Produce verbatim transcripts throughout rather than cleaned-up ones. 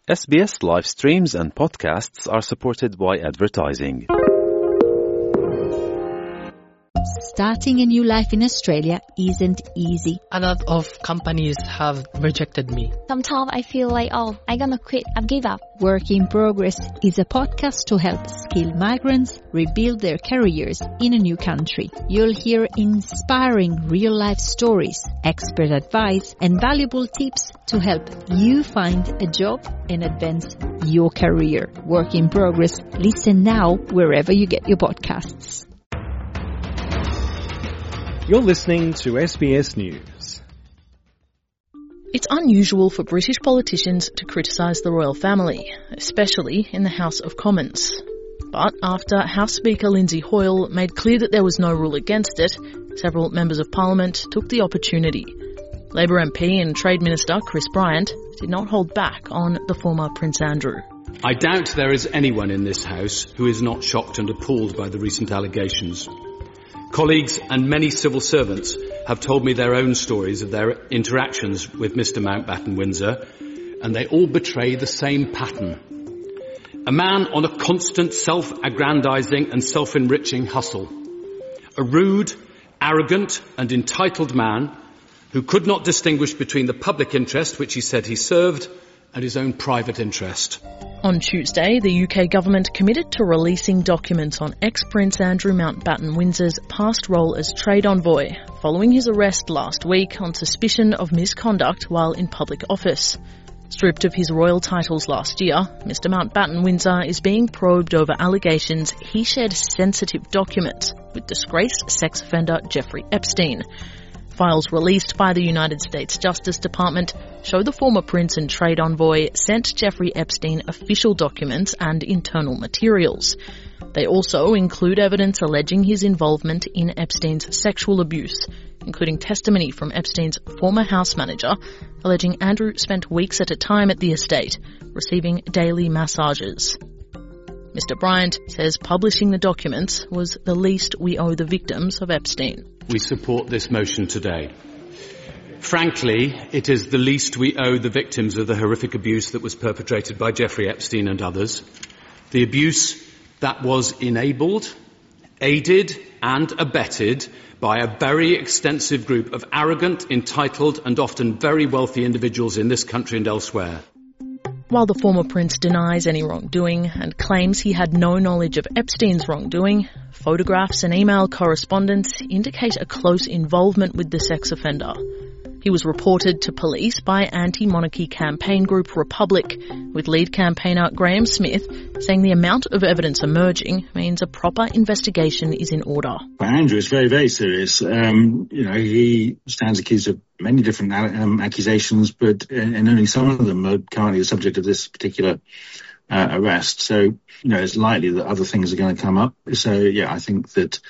S B S live streams and podcasts are supported by advertising. Starting a new life in Australia isn't easy. A lot of companies have rejected me. Sometimes I feel like, oh, I'm gonna quit, I've give up. Work in Progress is a podcast to help skilled migrants rebuild their careers in a new country. You'll hear inspiring real-life stories, expert advice, and valuable tips to help you find a job and advance your career. Work in Progress. Listen now wherever you get your podcasts. You're listening to S B S News. It's unusual for British politicians to criticise the royal family, especially in the House of Commons. But after House Speaker Lindsay Hoyle made clear that there was no rule against it, several members of Parliament took the opportunity. Labor M P and Trade Minister Chris Bryant did not hold back on the former Prince Andrew. I doubt there is anyone in this House who is not shocked and appalled by the recent allegations. Colleagues and many civil servants have told me their own stories of their interactions with Mister Mountbatten Windsor, and they all betray the same pattern. A man on a constant self-aggrandising and self-enriching hustle. A rude, arrogant and entitled man who could not distinguish between the public interest, which he said he served, and his own private interest. On Tuesday, the U K government committed to releasing documents on ex-Prince Andrew Mountbatten Windsor's past role as trade envoy, following his arrest last week on suspicion of misconduct while in public office. Stripped of his royal titles last year, Mister Mountbatten Windsor is being probed over allegations he shared sensitive documents with disgraced sex offender Jeffrey Epstein. Files released by the United States Justice Department show the former Prince and Trade Envoy sent Jeffrey Epstein official documents and internal materials. They also include evidence alleging his involvement in Epstein's sexual abuse, including testimony from Epstein's former house manager, alleging Andrew spent weeks at a time at the estate, receiving daily massages. Mister Bryant says publishing the documents was the least we owe the victims of Epstein. We support this motion today. Frankly, it is the least we owe the victims of the horrific abuse that was perpetrated by Jeffrey Epstein and others. The abuse that was enabled, aided and abetted by a very extensive group of arrogant, entitled and often very wealthy individuals in this country and elsewhere. While the former prince denies any wrongdoing and claims he had no knowledge of Epstein's wrongdoing, photographs and email correspondence indicate a close involvement with the sex offender. He was reported to police by anti-monarchy campaign group Republic, with lead campaigner Graham Smith saying the amount of evidence emerging means a proper investigation is in order. Well, Andrew is very, very serious. Um, you know, he stands accused of many different um, accusations, but and only some of them are currently the subject of this particular uh, arrest. So, you know, it's likely that other things are going to come up. So, yeah, I think that,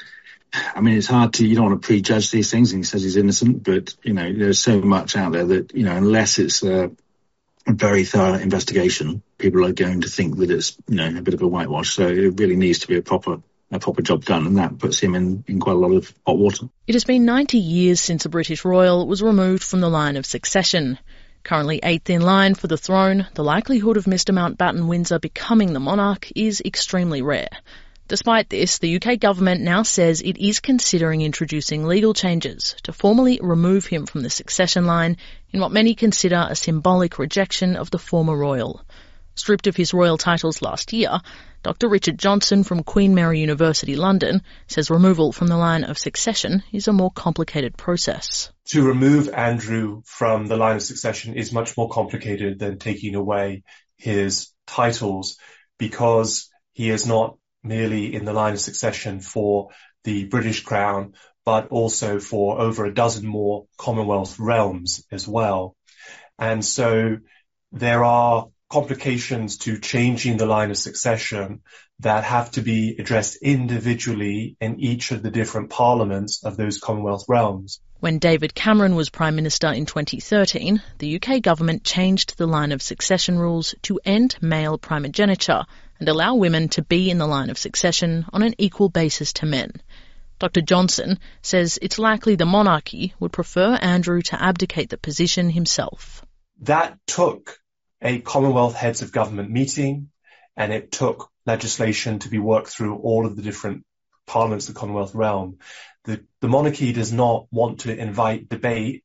I mean, it's hard to, you don't want to prejudge these things, and he says he's innocent, but, you know, there's so much out there that, you know, unless it's a, a very thorough investigation, people are going to think that it's, you know, a bit of a whitewash. So it really needs to be a proper a proper job done, and that puts him in, in quite a lot of hot water. It has been ninety years since a British royal was removed from the line of succession. Currently eighth in line for the throne, the likelihood of Mister Mountbatten Windsor becoming the monarch is extremely rare. Despite this, the U K government now says it is considering introducing legal changes to formally remove him from the succession line in what many consider a symbolic rejection of the former royal. Stripped of his royal titles last year, Doctor Richard Johnson from Queen Mary University, London, says removal from the line of succession is a more complicated process. To remove Andrew from the line of succession is much more complicated than taking away his titles, because he is not merely in the line of succession for the British Crown, but also for over a dozen more Commonwealth realms as well. And so there are complications to changing the line of succession that have to be addressed individually in each of the different parliaments of those Commonwealth realms. When David Cameron was Prime Minister in twenty thirteen, the U K government changed the line of succession rules to end male primogeniture and allow women to be in the line of succession on an equal basis to men. Doctor Johnson says it's likely the monarchy would prefer Andrew to abdicate the position himself. That took a Commonwealth Heads of Government meeting, and it took legislation to be worked through all of the different parliaments of the Commonwealth realm. The, the monarchy does not want to invite debate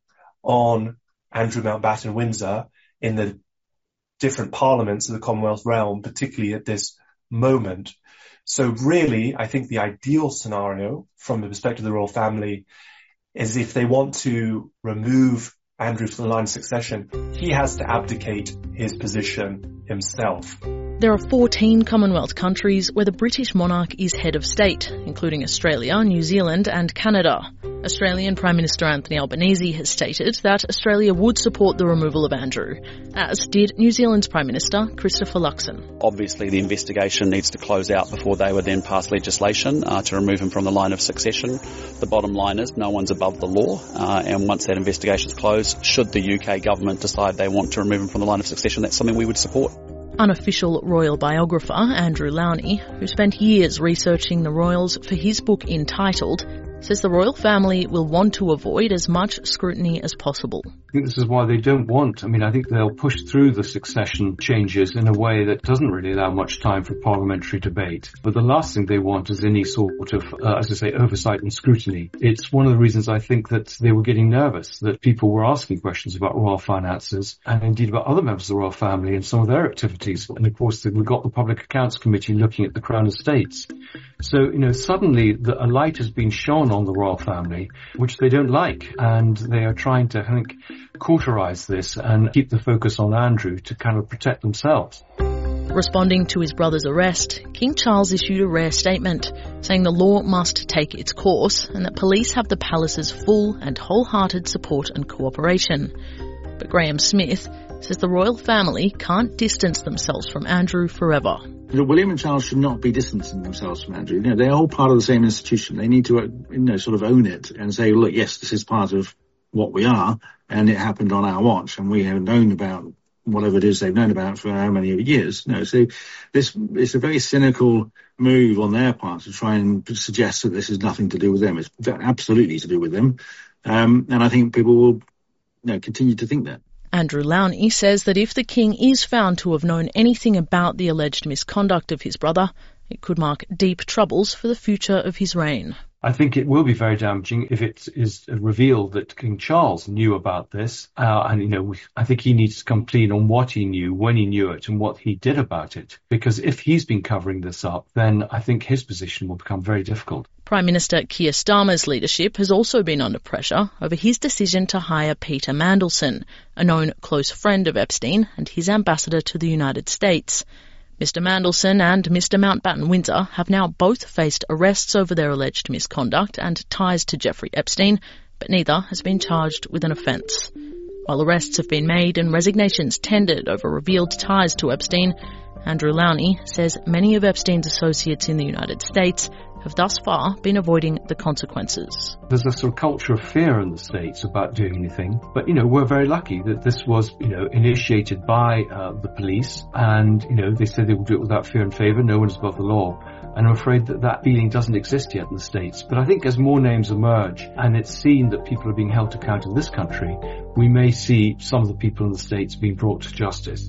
on Andrew Mountbatten Windsor in the different parliaments of the Commonwealth realm, particularly at this moment. So really, I think the ideal scenario from the perspective of the royal family is if they want to remove Andrew from the line of succession, he has to abdicate his position himself. There are fourteen Commonwealth countries where the British monarch is head of state, including Australia, New Zealand and Canada. Australian Prime Minister Anthony Albanese has stated that Australia would support the removal of Andrew, as did New Zealand's Prime Minister Christopher Luxon. Obviously the investigation needs to close out before they would then pass legislation uh, to remove him from the line of succession. The bottom line is no one's above the law, uh, and once that investigation is closed, should the U K government decide they want to remove him from the line of succession, that's something we would support. Unofficial royal biographer Andrew Lowney, who spent years researching the royals for his book entitled, says the royal family will want to avoid as much scrutiny as possible. I think this is why they don't want, I mean, I think they'll push through the succession changes in a way that doesn't really allow much time for parliamentary debate. But the last thing they want is any sort of, uh, as I say, oversight and scrutiny. It's one of the reasons I think that they were getting nervous, that people were asking questions about royal finances and indeed about other members of the royal family and some of their activities. And of course, we've got the Public Accounts Committee looking at the Crown Estates. So, you know, suddenly the, a light has been shone on the royal family, which they don't like. And they are trying to, I think, cauterize this and keep the focus on Andrew to kind of protect themselves. Responding to his brother's arrest, King Charles issued a rare statement saying the law must take its course and that police have the palace's full and wholehearted support and cooperation. But Graham Smith says the royal family can't distance themselves from Andrew forever. William and Charles should not be distancing themselves from Andrew. You know, they're all part of the same institution. They need to, you know, sort of own it and say, look, yes, this is part of what we are, and it happened on our watch, and we have known about whatever it is they've known about for how many years. No, so this is a very cynical move on their part to try and suggest that this has nothing to do with them. It's absolutely to do with them, um, and I think people will, you know, continue to think that. Andrew Lowney says that if the king is found to have known anything about the alleged misconduct of his brother, it could mark deep troubles for the future of his reign. I think it will be very damaging if it is revealed that King Charles knew about this. Uh, and, you know, we, I think he needs to come clean on what he knew, when he knew it, and what he did about it. Because if he's been covering this up, then I think his position will become very difficult. Prime Minister Keir Starmer's leadership has also been under pressure over his decision to hire Peter Mandelson, a known close friend of Epstein and his ambassador to the United States. Mister Mandelson and Mister Mountbatten Windsor have now both faced arrests over their alleged misconduct and ties to Jeffrey Epstein, but neither has been charged with an offence. While arrests have been made and resignations tendered over revealed ties to Epstein, Andrew Lowney says many of Epstein's associates in the United States have thus far been avoiding the consequences. There's a sort of culture of fear in the States about doing anything. But, you know, we're very lucky that this was, you know, initiated by uh, the police. And, you know, they said they would do it without fear and favour. No one is above the law. And I'm afraid that that feeling doesn't exist yet in the States. But I think as more names emerge and it's seen that people are being held to account in this country, we may see some of the people in the States being brought to justice.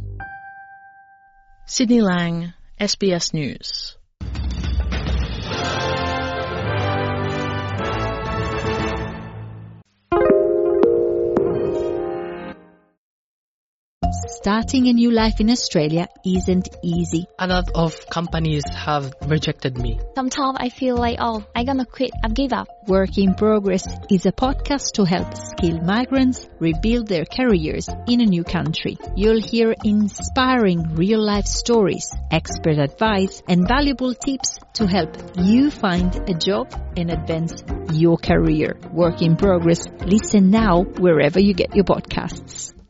Sydney Lang, S B S News. Starting a new life in Australia isn't easy. A lot of companies have rejected me. Sometimes I feel like, oh, I'm gonna quit. I've give up. Work in Progress is a podcast to help skilled migrants rebuild their careers in a new country. You'll hear inspiring real-life stories, expert advice, and valuable tips to help you find a job and advance your career. Work in Progress. Listen now wherever you get your podcasts.